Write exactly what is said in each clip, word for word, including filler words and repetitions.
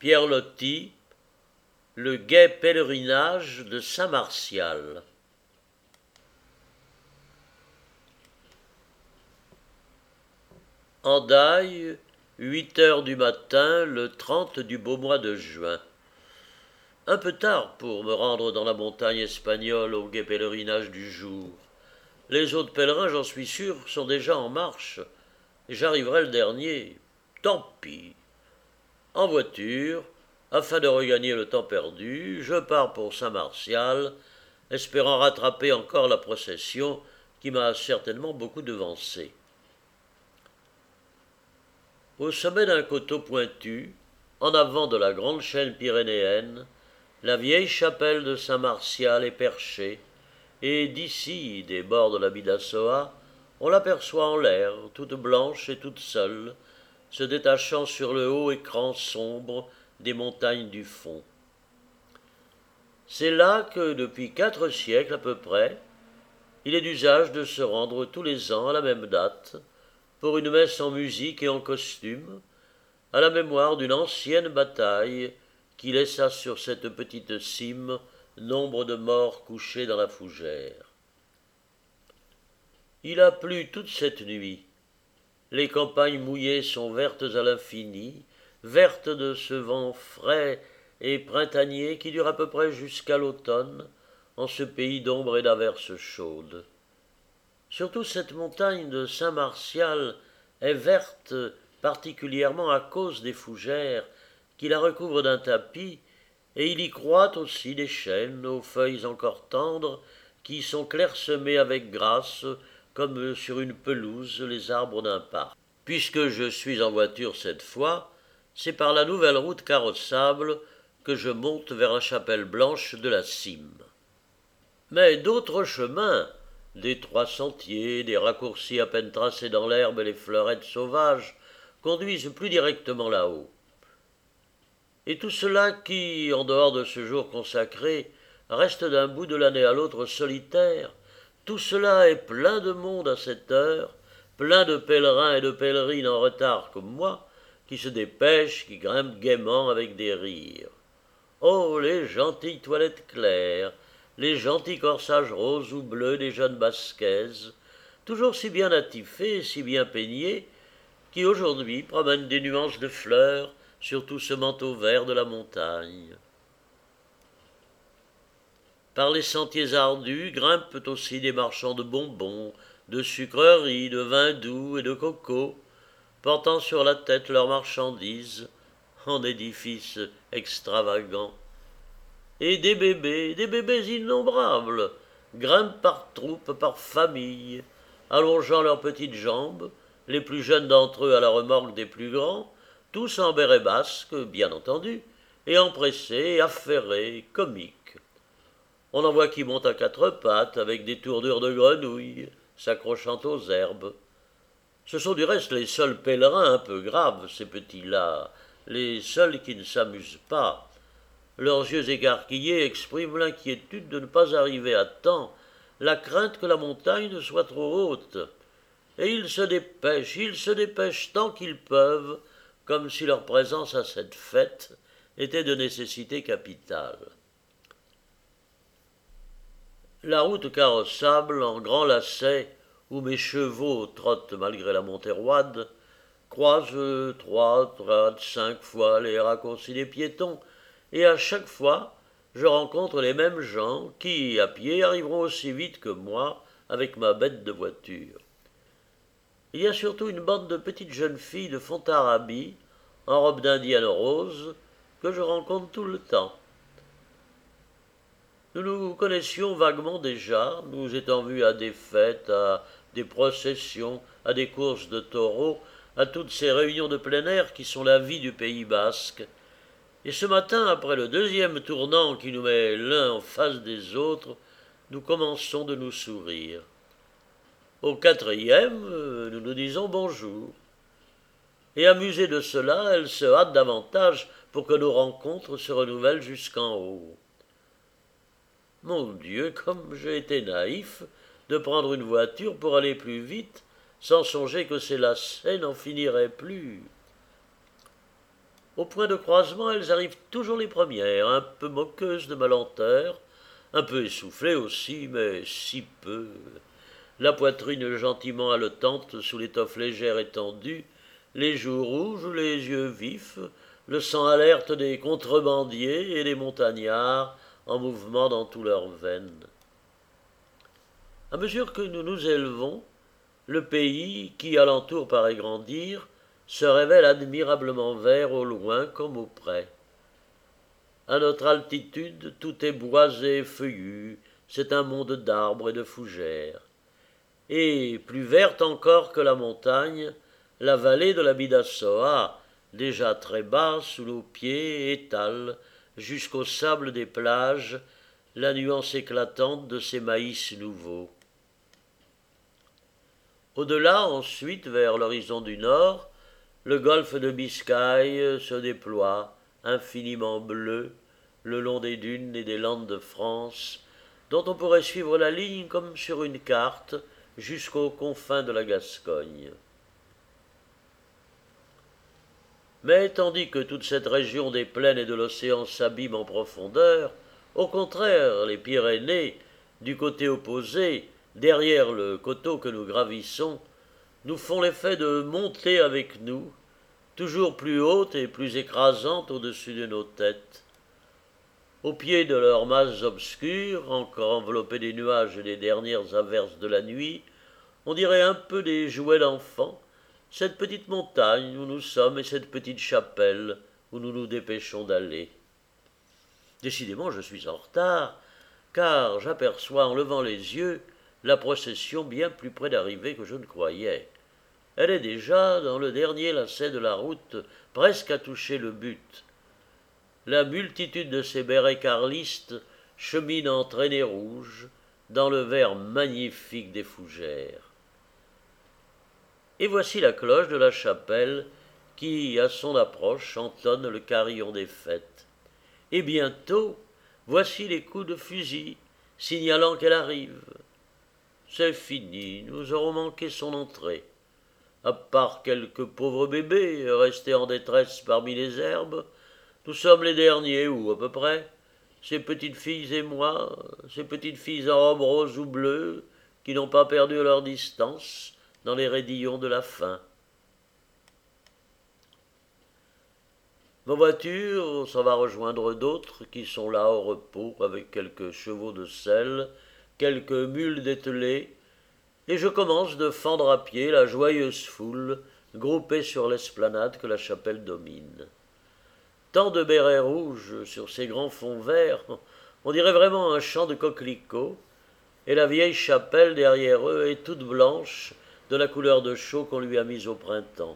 Pierre Loti, le gai pèlerinage de Saint-Martial. Hendaye, huit heures du matin, le trente du beau mois de juin. Un peu tard pour me rendre dans la montagne espagnole au gai pèlerinage du jour. Les autres pèlerins, j'en suis sûr, sont déjà en marche, et j'arriverai le dernier. Tant pis. En voiture, afin de regagner le temps perdu, je pars pour Saint-Martial, espérant rattraper encore la procession qui m'a certainement beaucoup devancé. Au sommet d'un coteau pointu, en avant de la grande chaîne pyrénéenne, la vieille chapelle de Saint-Martial est perchée, et d'ici, des bords de la Bidassoa, on l'aperçoit en l'air, toute blanche et toute seule, se détachant sur le haut écran sombre des montagnes du fond. C'est là que, depuis quatre siècles à peu près, il est d'usage de se rendre tous les ans à la même date, pour une messe en musique et en costume, à la mémoire d'une ancienne bataille qui laissa sur cette petite cime nombre de morts couchés dans la fougère. Il a plu toute cette nuit. Les campagnes mouillées sont vertes à l'infini, vertes de ce vent frais et printanier qui dure à peu près jusqu'à l'automne, en ce pays d'ombre et d'averses chaudes. Surtout cette montagne de Saint-Martial est verte particulièrement à cause des fougères qui la recouvrent d'un tapis, et il y croît aussi des chênes aux feuilles encore tendres qui sont clairsemées avec grâce comme sur une pelouse les arbres d'un parc. Puisque je suis en voiture cette fois, c'est par la nouvelle route carrossable que je monte vers la chapelle blanche de la cime. Mais d'autres chemins, d'étroits sentiers, des raccourcis à peine tracés dans l'herbe et les fleurettes sauvages, conduisent plus directement là-haut. Et tout cela qui, en dehors de ce jour consacré, reste d'un bout de l'année à l'autre solitaire, tout cela est plein de monde à cette heure, plein de pèlerins et de pèlerines en retard comme moi, qui se dépêchent, qui grimpent gaiement avec des rires. Oh, les gentilles toilettes claires, les gentils corsages roses ou bleus des jeunes basquaises, toujours si bien attifés et si bien peignés, qui aujourd'hui promènent des nuances de fleurs sur tout ce manteau vert de la montagne. Par les sentiers ardus grimpent aussi des marchands de bonbons, de sucreries, de vins doux et de coco, portant sur la tête leurs marchandises en édifices extravagants. Et des bébés, des bébés innombrables, grimpent par troupes, par familles, allongeant leurs petites jambes, les plus jeunes d'entre eux à la remorque des plus grands, tous en béret basque, bien entendu, et empressés, affairés, comiques. On en voit qui montent à quatre pattes, avec des tournures de grenouilles, s'accrochant aux herbes. Ce sont du reste les seuls pèlerins un peu graves, ces petits-là, les seuls qui ne s'amusent pas. Leurs yeux écarquillés expriment l'inquiétude de ne pas arriver à temps, la crainte que la montagne ne soit trop haute. Et ils se dépêchent, ils se dépêchent tant qu'ils peuvent, comme si leur présence à cette fête était de nécessité capitale. La route carrossable, en grand lacet, où mes chevaux trottent malgré la montée roide, croise trois, quatre, cinq fois les raccourcis des piétons, et à chaque fois, je rencontre les mêmes gens qui, à pied, arriveront aussi vite que moi avec ma bête de voiture. Il y a surtout une bande de petites jeunes filles de Fontarabie, en robe d'indienne rose, que je rencontre tout le temps. Nous nous connaissions vaguement déjà, nous étant vus à des fêtes, à des processions, à des courses de taureaux, à toutes ces réunions de plein air qui sont la vie du Pays basque. Et ce matin, après le deuxième tournant qui nous met l'un en face des autres, nous commençons de nous sourire. Au quatrième, nous nous disons bonjour. Et amusée de cela, elle se hâte davantage pour que nos rencontres se renouvellent jusqu'en haut. Mon Dieu, comme j'ai été naïf de prendre une voiture pour aller plus vite, sans songer que ces lacets n'en finiraient plus. Au point de croisement, elles arrivent toujours les premières, un peu moqueuses de ma lenteur, un peu essoufflées aussi, mais si peu. La poitrine gentiment haletante sous l'étoffe légère et tendue, les joues rouges, les yeux vifs, le sang alerte des contrebandiers et des montagnards en mouvement dans tous leurs veines. À mesure que nous nous élevons, le pays, qui alentour paraît grandir, se révèle admirablement vert au loin comme au près. À notre altitude, tout est boisé et feuillu, c'est un monde d'arbres et de fougères. Et, plus verte encore que la montagne, la vallée de la Bidassoa, déjà très bas sous nos pieds, étale, jusqu'au sable des plages, la nuance éclatante de ces maïs nouveaux. Au-delà, ensuite, vers l'horizon du nord, le golfe de Biscaye se déploie, infiniment bleu, le long des dunes et des landes de France, dont on pourrait suivre la ligne comme sur une carte jusqu'aux confins de la Gascogne. Mais tandis que toute cette région des plaines et de l'océan s'abîme en profondeur, au contraire, les Pyrénées, du côté opposé, derrière le coteau que nous gravissons, nous font l'effet de monter avec nous, toujours plus hautes et plus écrasantes au-dessus de nos têtes. Au pied de leurs masses obscures, encore enveloppées des nuages et des dernières averses de la nuit, on dirait un peu des jouets d'enfants, cette petite montagne où nous sommes et cette petite chapelle où nous nous dépêchons d'aller. Décidément, je suis en retard, car j'aperçois en levant les yeux la procession bien plus près d'arriver que je ne croyais. Elle est déjà dans le dernier lacet de la route, presque à toucher le but. La multitude de ces bérets carlistes chemine en traînées rouges dans le vert magnifique des fougères. Et voici la cloche de la chapelle qui, à son approche, entonne le carillon des fêtes. Et bientôt, voici les coups de fusil, signalant qu'elle arrive. C'est fini, nous aurons manqué son entrée. À part quelques pauvres bébés restés en détresse parmi les herbes, nous sommes les derniers, ou à peu près, ces petites filles et moi, ces petites filles en robe rose ou bleue, qui n'ont pas perdu leur distance dans les raidillons de la faim. Ma voiture s'en va rejoindre d'autres qui sont là au repos avec quelques chevaux de selle, quelques mules dételées, et je commence de fendre à pied la joyeuse foule groupée sur l'esplanade que la chapelle domine. Tant de bérets rouges sur ces grands fonds verts, on dirait vraiment un champ de coquelicots, et la vieille chapelle derrière eux est toute blanche de la couleur de chaux qu'on lui a mise au printemps.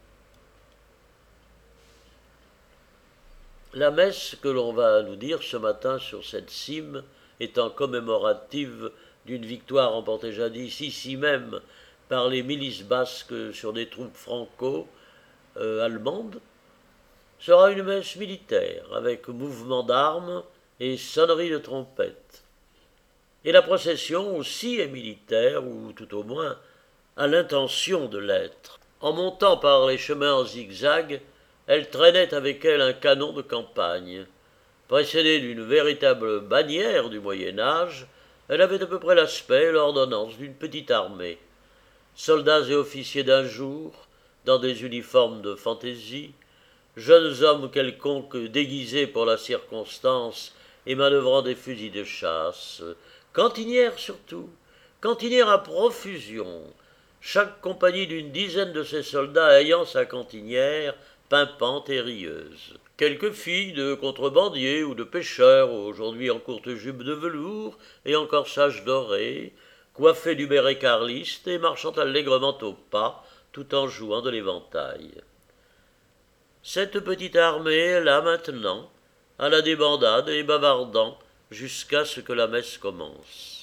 La messe que l'on va nous dire ce matin sur cette cime, étant commémorative d'une victoire remportée jadis ici même par les milices basques sur des troupes franco-allemandes, sera une messe militaire avec mouvement d'armes et sonnerie de trompettes. Et la procession aussi est militaire, ou tout au moins a l'intention de l'être. En montant par les chemins en zigzag, elle traînait avec elle un canon de campagne. Précédée d'une véritable bannière du Moyen-Âge, elle avait à peu près l'aspect et l'ordonnance d'une petite armée. Soldats et officiers d'un jour, dans des uniformes de fantaisie, jeunes hommes quelconques déguisés pour la circonstance et manœuvrant des fusils de chasse, cantinières surtout, cantinières à profusion, chaque compagnie d'une dizaine de ces soldats ayant sa cantinière pimpante et rieuse. Quelques filles de contrebandiers ou de pêcheurs, aujourd'hui en courte jupe de velours et en corsage doré, coiffées du béret carliste et marchant allègrement au pas, tout en jouant de l'éventail. Cette petite armée est là maintenant, à la débandade et bavardant, jusqu'à ce que la messe commence.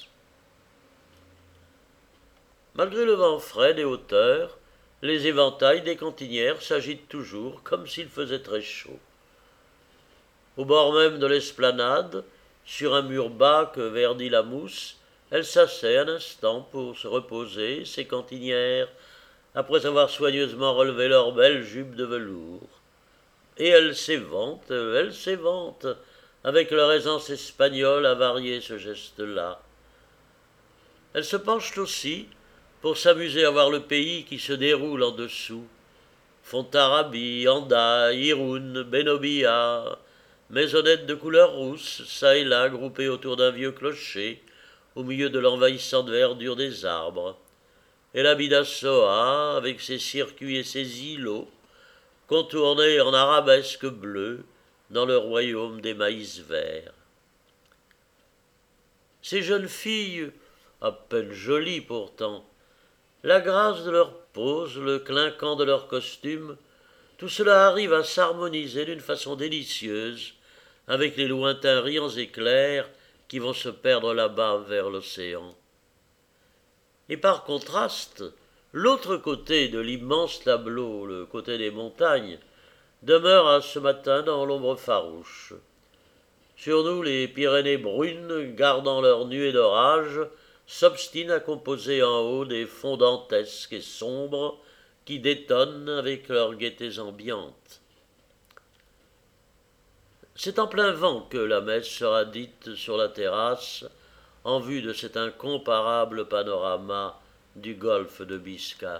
Malgré le vent frais des hauteurs, les éventails des cantinières s'agitent toujours comme s'il faisait très chaud. Au bord même de l'esplanade, sur un mur bas que verdit la mousse, elle s'assied un instant pour se reposer, ces cantinières, après avoir soigneusement relevé leurs belles jupes de velours. Et elle s'évente, elle s'évente, avec leur aisance espagnole à varier ce geste-là. Elle se penche aussi pour s'amuser à voir le pays qui se déroule en dessous. Fontarabie, Anda, Irun, Benobia, maisonnettes de couleur rousse, çà et là groupées autour d'un vieux clocher, au milieu de l'envahissante verdure des arbres. Et la Bidassoa, avec ses circuits et ses îlots, contournés en arabesques bleues dans le royaume des maïs verts. Ces jeunes filles, à peine jolies pourtant, la grâce de leur pose, le clinquant de leur costume, tout cela arrive à s'harmoniser d'une façon délicieuse avec les lointains riants éclairs qui vont se perdre là-bas vers l'océan. Et par contraste, l'autre côté de l'immense tableau, le côté des montagnes, demeure à ce matin dans l'ombre farouche. Sur nous, les Pyrénées brunes, gardant leur nuée d'orage, s'obstinent à composer en haut des fonds dantesques et sombres qui détonnent avec leurs gaietés ambiantes. C'est en plein vent que la messe sera dite sur la terrasse en vue de cet incomparable panorama du golfe de Biscaye.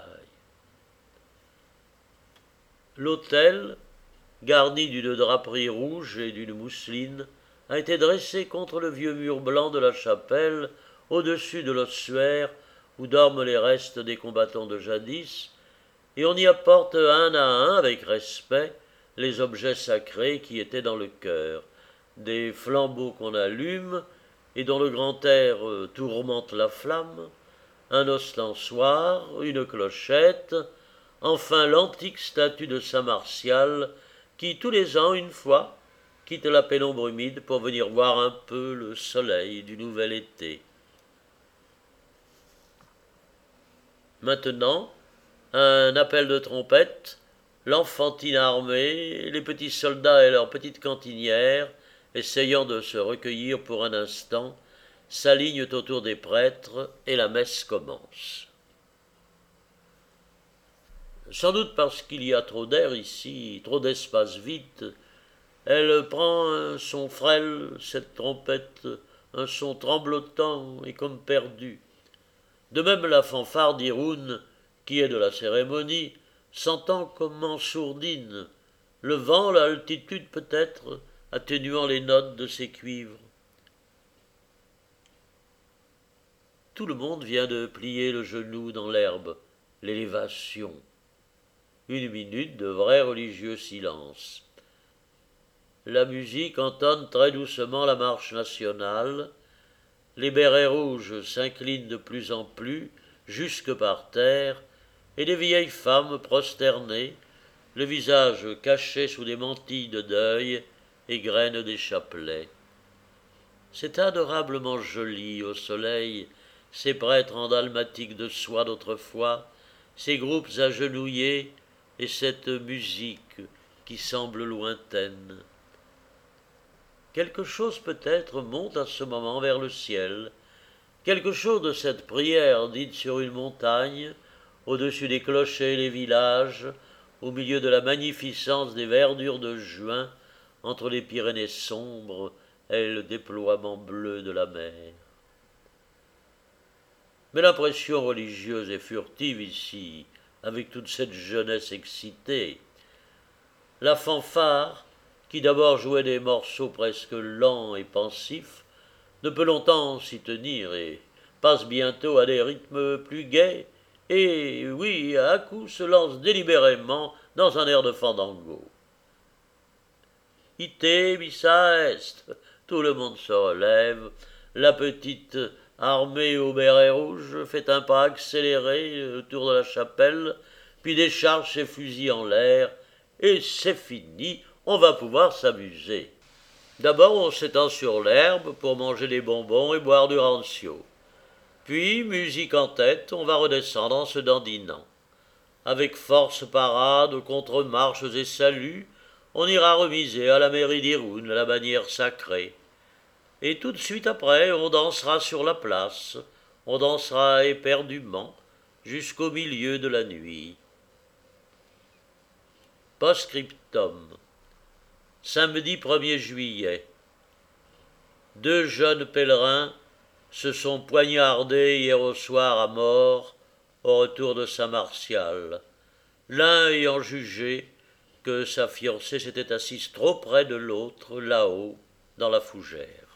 L'autel, garni d'une draperie rouge et d'une mousseline, a été dressé contre le vieux mur blanc de la chapelle, au-dessus de l'ossuaire où dorment les restes des combattants de jadis, et on y apporte un à un, avec respect, les objets sacrés qui étaient dans le chœur, des flambeaux qu'on allume et dont le grand air tourmente la flamme, un ostensoir, une clochette, enfin l'antique statue de saint Martial qui, tous les ans, une fois, quitte la pénombre humide pour venir voir un peu le soleil du nouvel été. Maintenant, un appel de trompette, l'enfantine armée, les petits soldats et leurs petites cantinières, essayant de se recueillir pour un instant, s'alignent autour des prêtres et la messe commence. Sans doute parce qu'il y a trop d'air ici, trop d'espace vide, elle prend un son frêle, cette trompette, un son tremblotant et comme perdu. De même la fanfare d'Irun, qui est de la cérémonie, s'entend comme en sourdine, le vent, l'altitude peut-être, atténuant les notes de ses cuivres. Tout le monde vient de plier le genou dans l'herbe, l'élévation. Une minute de vrai religieux silence. La musique entonne très doucement la marche nationale, les bérets rouges s'inclinent de plus en plus, jusque par terre, et des vieilles femmes prosternées, le visage caché sous des mantilles de deuil, égrènent des chapelets. C'est adorablement joli au soleil, ces prêtres en dalmatique de soie d'autrefois, ces groupes agenouillés et cette musique qui semble lointaine. Quelque chose peut-être monte à ce moment vers le ciel, quelque chose de cette prière dite sur une montagne, au-dessus des clochers et des villages, au milieu de la magnificence des verdures de juin, entre les Pyrénées sombres et le déploiement bleu de la mer. Mais l'impression religieuse est furtive ici, avec toute cette jeunesse excitée. La fanfare, qui d'abord jouait des morceaux presque lents et pensifs, ne peut longtemps s'y tenir et passe bientôt à des rythmes plus gais, et, oui, à coup se lance délibérément dans un air de fandango. Ite, missa est, tout le monde se relève, la petite armée au béret rouge fait un pas accéléré autour de la chapelle, puis décharge ses fusils en l'air, et c'est fini, on va pouvoir s'amuser. D'abord on s'étend sur l'herbe pour manger des bonbons et boire du rancio. Puis, musique en tête, on va redescendre en se dandinant. Avec force parade, contre-marches et saluts, on ira remiser à la mairie d'Irun la bannière sacrée. Et tout de suite après, on dansera sur la place, on dansera éperdument jusqu'au milieu de la nuit. Post-scriptum. Samedi premier juillet. Deux jeunes pèlerins se sont poignardés hier au soir à mort au retour de Saint-Martial, l'un ayant jugé que sa fiancée s'était assise trop près de l'autre, là-haut, dans la fougère.